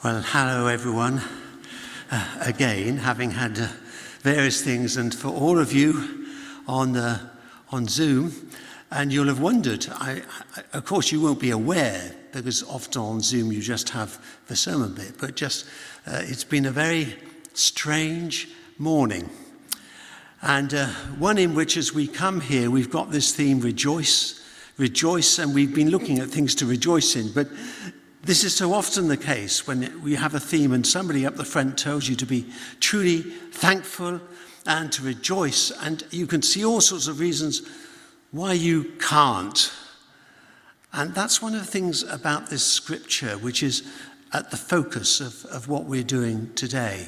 Well, hello everyone. Again, having had various things, and for all of you on Zoom, and you'll have wondered. Of course, you won't be aware because often on Zoom you just have the sermon bit. But it's been a very strange morning, and one in which, as we come here, we've got this theme: rejoice, rejoice, and we've been looking at things to rejoice in, but. This is so often the case when we have a theme and somebody up the front tells you to be truly thankful and to rejoice, and you can see all sorts of reasons why you can't. And that's one of the things about this scripture which is at the focus of what we're doing today.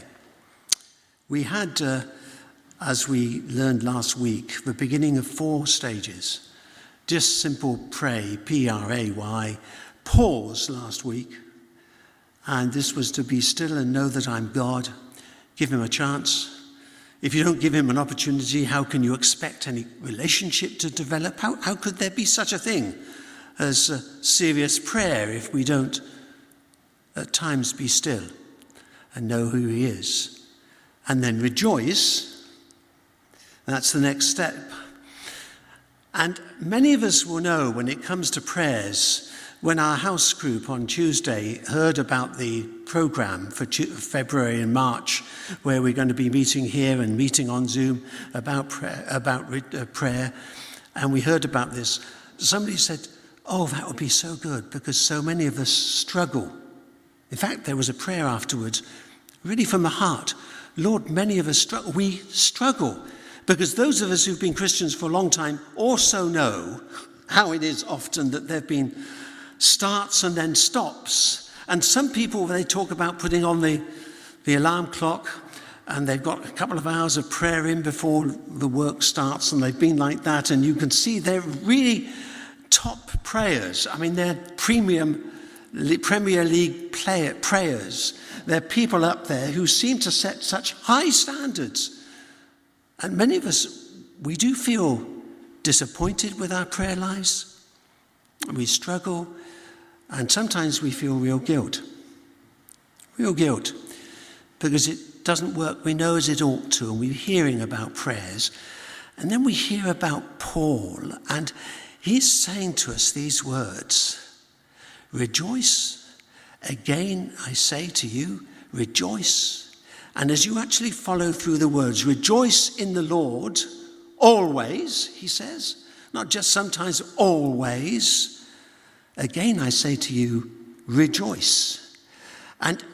We had, as we learned last week, the beginning of 4 stages. Just simple pray, P-R-A-Y, pause last week, and this was to be still and know that I'm God. Give him a chance. If you don't give him an opportunity, how can you expect any relationship to develop? How could there be such a thing as a serious prayer if we don't at times be still and know who he is? And then rejoice. That's the next step. And many of us will know when it comes to prayers, when our house group on Tuesday heard about the programme for February and March, where we're going to be meeting here and meeting on Zoom about prayer, and we heard about this, somebody said, "Oh, that would be so good because so many of us struggle." In fact, there was a prayer afterwards, really from the heart. Lord, many of us struggle. We struggle because those of us who've been Christians for a long time also know how it is often that there have been starts and then stops. And some people, they talk about putting on the alarm clock, and they've got a couple of hours of prayer in before the work starts, and they've been like that, and you can see they're really top prayers. I mean, they're Premier League prayers. They're people up there who seem to set such high standards. And many of us, we do feel disappointed with our prayer lives. We struggle. And sometimes we feel real guilt, because it doesn't work. We know as it ought to, and we're hearing about prayers. And then we hear about Paul, and he's saying to us these words: rejoice. Again, I say to you, rejoice. And as you actually follow through the words, rejoice in the Lord always, he says, not just sometimes, always. Again, I say to you, rejoice. And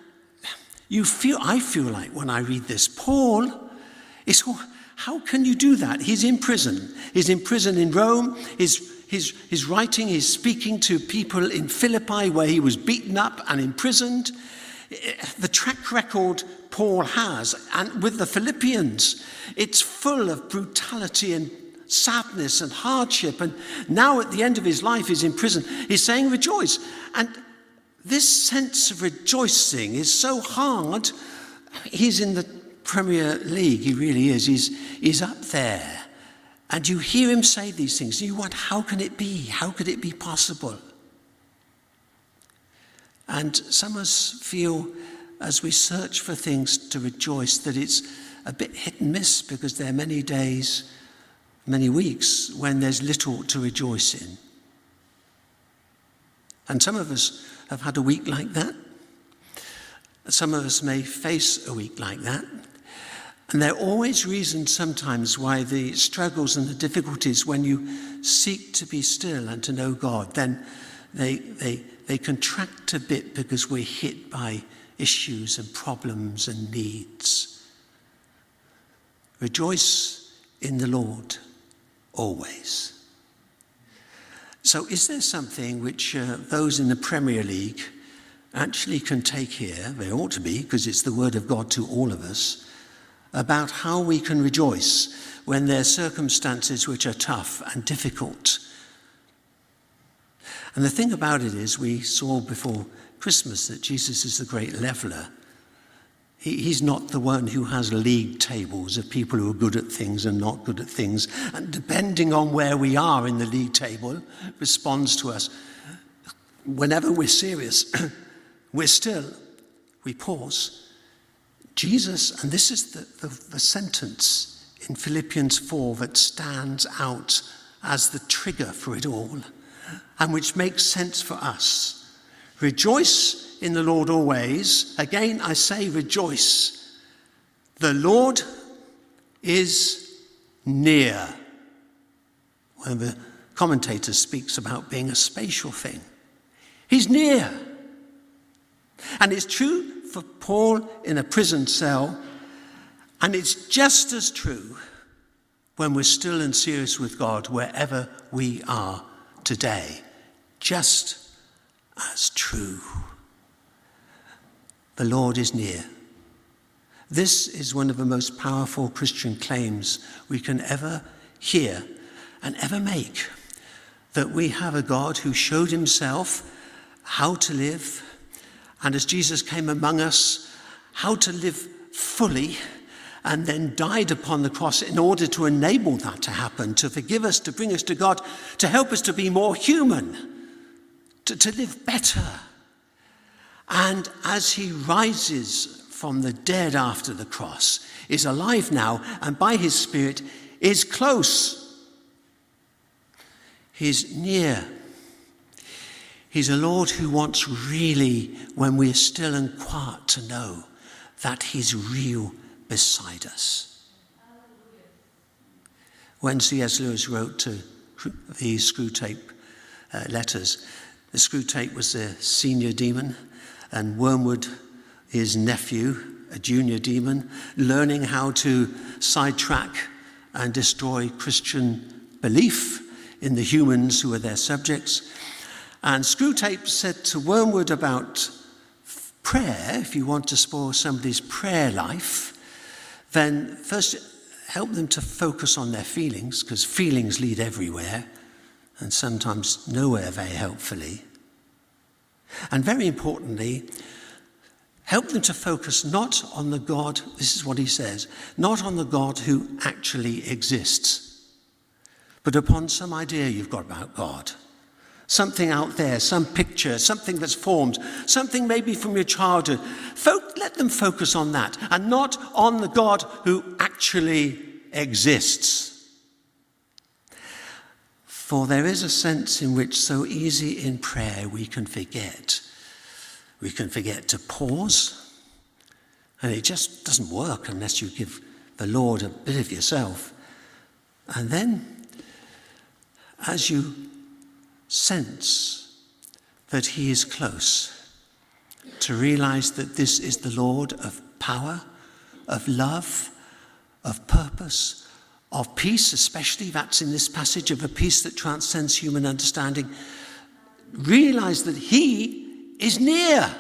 I feel like when I read this, Paul is, how can you do that? He's in prison. He's in prison in Rome. He's writing, he's speaking to people in Philippi where he was beaten up and imprisoned. The track record Paul has, and with the Philippians, it's full of brutality and sadness and hardship, and now at the end of his life he's in prison. He's saying rejoice, and this sense of rejoicing is so hard. He's in the Premier League, he really is. He's up there, and you hear him say these things, and you wonder, how can it be? How could it be possible? And some of us feel, as we search for things to rejoice, that it's a bit hit and miss, because there are many days, many weeks when there's little to rejoice in. And some of us have had a week like that. Some of us may face a week like that. And there are always reasons sometimes why the struggles and the difficulties, when you seek to be still and to know God, then they contract a bit because we're hit by issues and problems and needs. Rejoice in the Lord always. So is there something which those in the Premier League actually can take here? There ought to be, because it's the word of God to all of us, about how we can rejoice when there are circumstances which are tough and difficult. And the thing about it is, we saw before Christmas that Jesus is the great leveller. He's not the one who has league tables of people who are good at things and not good at things, and depending on where we are in the league table, responds to us. Whenever we're serious, we're still we pause. Jesus, and this is the sentence in Philippians 4 that stands out as the trigger for it all, and which makes sense for us. Rejoice in the Lord always. Again, I say rejoice. The Lord is near. One of the commentators speaks about being a spatial thing. He's near. And it's true for Paul in a prison cell, and it's just as true when we're still and serious with God wherever we are today. Just as true. The Lord is near. This is one of the most powerful Christian claims we can ever hear and ever make, that we have a God who showed himself how to live, and as Jesus came among us, how to live fully, and then died upon the cross in order to enable that to happen, to forgive us, to bring us to God, to help us to be more human, to live better. And as he rises from the dead after the cross, is alive now, and by his Spirit is close. He's near. He's a Lord who wants really, when we're still and quiet, to know that he's real beside us. When C.S. Lewis wrote to the Screwtape letters, the Screwtape was the senior demon, and Wormwood, his nephew, a junior demon, learning how to sidetrack and destroy Christian belief in the humans who are their subjects. And Screwtape said to Wormwood about prayer, if you want to spoil somebody's prayer life, then first help them to focus on their feelings, because feelings lead everywhere, and sometimes nowhere very helpfully. And very importantly, help them to focus not on the God, this is what he says, not on the God who actually exists, but upon some idea you've got about God. Something out there, some picture, something that's formed, something maybe from your childhood. Let them focus on that, and not on the God who actually exists. For there is a sense in which so easy in prayer we can forget. We can forget to pause, and it just doesn't work unless you give the Lord a bit of yourself. And then, as you sense that he is close, to realize that this is the Lord of power, of love, of purpose, of peace, especially that's in this passage, of a peace that transcends human understanding. Realize that he is near.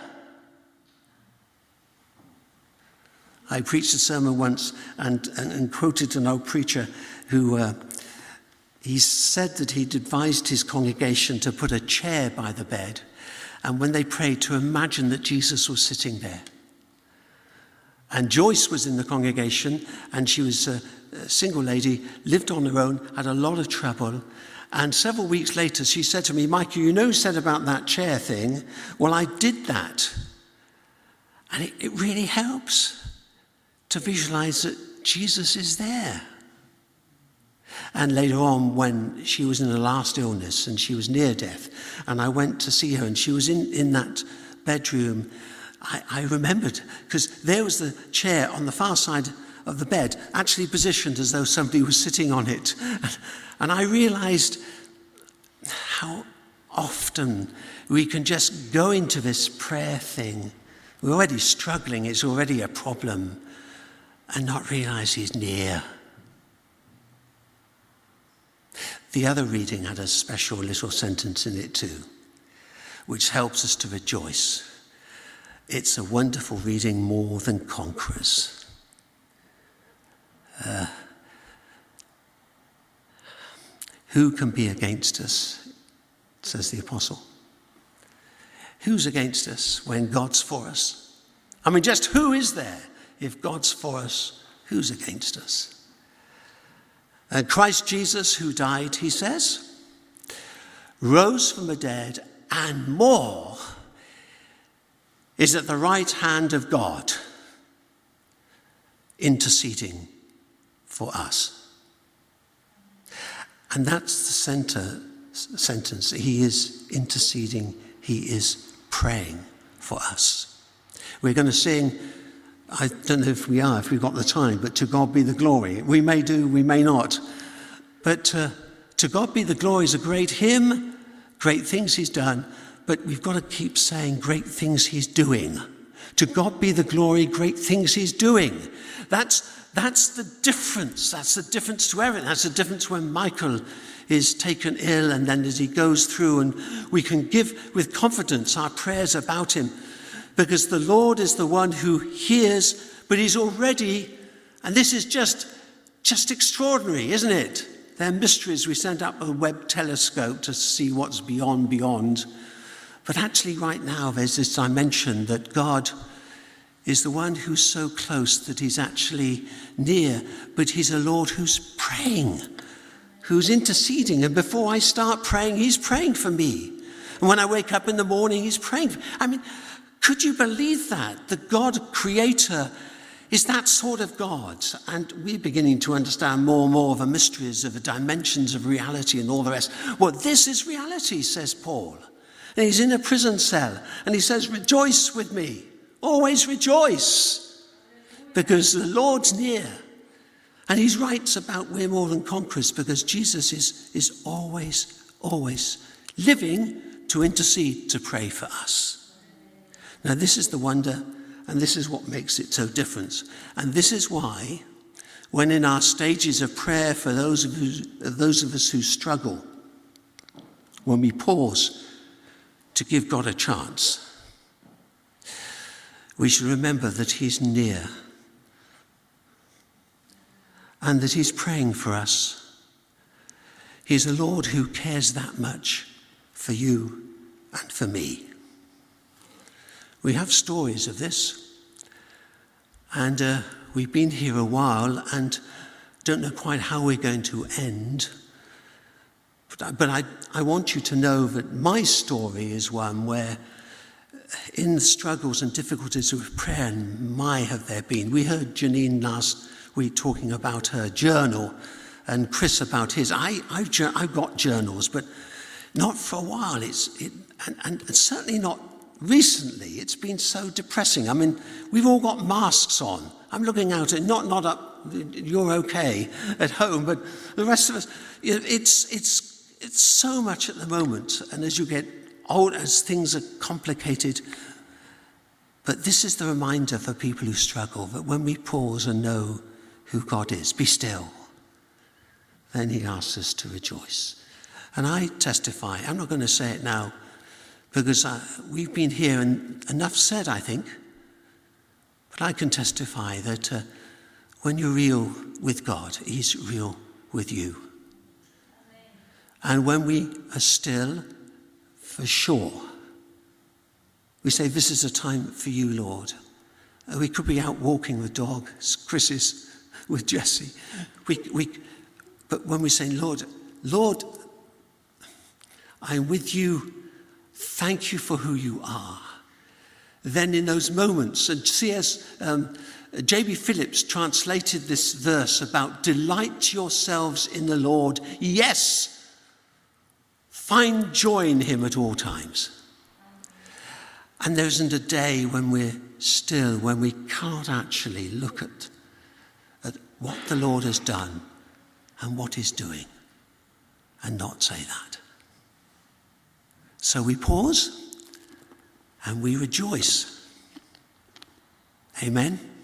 I preached a sermon once and quoted an old preacher who he said that he'd advised his congregation to put a chair by the bed, and when they prayed, to imagine that Jesus was sitting there. And Joyce was in the congregation, and she was a single lady, lived on her own, had a lot of trouble. And several weeks later, she said to me, "Michael, you said about that chair thing. Well, I did that." And it really helps to visualize that Jesus is there. And later on, when she was in her last illness and she was near death, and I went to see her, and she was in that bedroom, I remembered, because there was the chair on the far side of the bed, actually positioned as though somebody was sitting on it. And I realized how often we can just go into this prayer thing. We're already struggling, it's already a problem, and not realize he's near. The other reading had a special little sentence in it too, which helps us to rejoice. It's a wonderful reading, more than conquerors. Who can be against us, says the apostle. Who's against us when God's for us? I mean, just who is there? If God's for us, who's against us? And Christ Jesus, who died, he says, rose from the dead, and more, is at the right hand of God, interceding for us. And that's the sentence. He is interceding. He is praying for us. We're going to sing, I don't know if we've got the time, but to God be the glory. We may do, we may not. But to God be the glory is a great hymn, great things he's done, but we've got to keep saying great things he's doing. To God be the glory, great things he's doing. That's the difference. That's the difference to everything. That's the difference when Michael is taken ill, and then as he goes through, and we can give with confidence our prayers about him, because the Lord is the one who hears, but he's already, and this is just extraordinary, isn't it? They're mysteries. We send up a Webb telescope to see what's beyond. But actually right now there's this dimension that God is the one who's so close that he's actually near, but he's a Lord who's praying, who's interceding. And before I start praying, he's praying for me. And when I wake up in the morning, he's praying. Could you believe that? The God creator is that sort of God. And we're beginning to understand more and more of the mysteries of the dimensions of reality and all the rest. Well, this is reality, says Paul. And he's in a prison cell, and he says, rejoice with me. Always rejoice, because the Lord's near. And he writes about we're more than conquerors, because Jesus is always living to intercede, to pray for us. Now, this is the wonder, and this is what makes it so different. And this is why, when in our stages of prayer for those of us who struggle, when we pause to give God a chance, we should remember that he's near and that he's praying for us. He's a Lord who cares that much for you and for me. We have stories of this, and we've been here a while and don't know quite how we're going to end. But I want you to know that my story is one where in the struggles and difficulties of prayer, and my have there been. We heard Janine last week talking about her journal, and Chris about his. I've got journals, but not for a while. And certainly not recently. It's been so depressing. We've all got masks on. I'm looking out at not up. You're okay at home, but the rest of us, it's so much at the moment, and as you get old, as things are complicated. But this is the reminder for people who struggle, that when we pause and know who God is, be still, then he asks us to rejoice. And I testify, I'm not going to say it now, because we've been here and enough said, I think, but I can testify that when you're real with God, he's real with you. And when we are still, for sure, we say, this is a time for you, Lord. We could be out walking the dog, Chris is with Jesse. But when we say, Lord, I'm with you, thank you for who you are. Then in those moments, and J.B. Phillips translated this verse about delight yourselves in the Lord. Yes, find joy in him at all times. And there isn't a day when we're still, when we cannot actually look at what the Lord has done and what he's doing and not say that. So we pause and we rejoice. Amen.